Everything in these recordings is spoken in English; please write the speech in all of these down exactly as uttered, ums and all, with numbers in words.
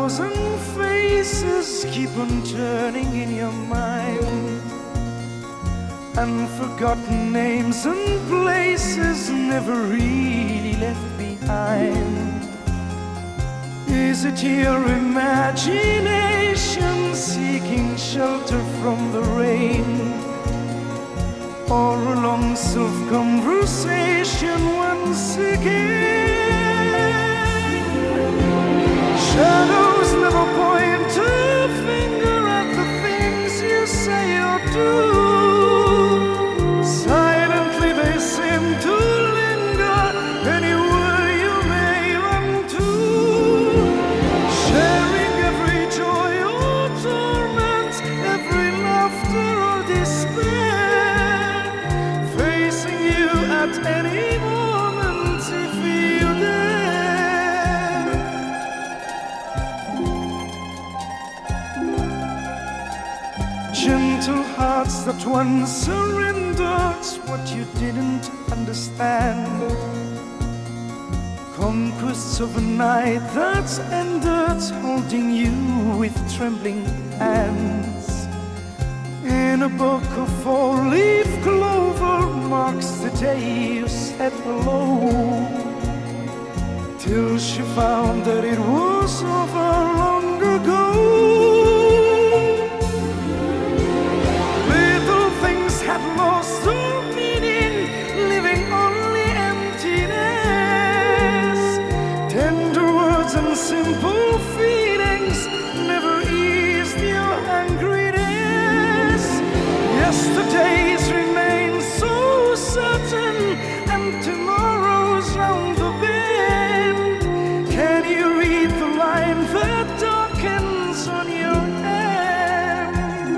thousand faces keep on turning in your mind, and forgotten names and places never really left behind. Is it your imagination seeking shelter from the rain, or a long self-conversation once again? Shadows never point a finger at the things you say or do. Silently they seem to linger anywhere you may run to, sharing every joy or torment, every laughter or despair, facing you at any moment if you dare. Gentle hearts that once surrendered what you didn't understand, conquests of a night that's ended, holding you with trembling hands. In a book of four-leaf clover marks the day you said hello, till she found that it was over long ago. Little things had lost their meaning, living only emptiness. Tender words and simple feelings never eased your hungriness. Yesterdays remain so certain, and tomorrow's round the bend. Can you read the line that darkens on your hand?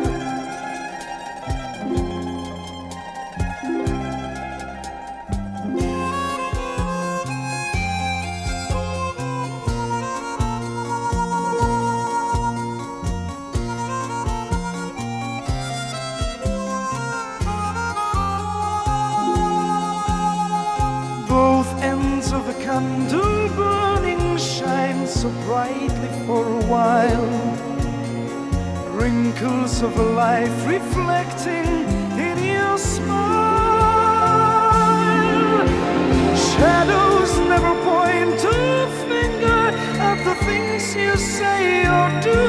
Both ends of a candle burning shine so brightly for a while, wrinkles of a life reflecting in your smile. Shadows never point a finger at the things you say or do.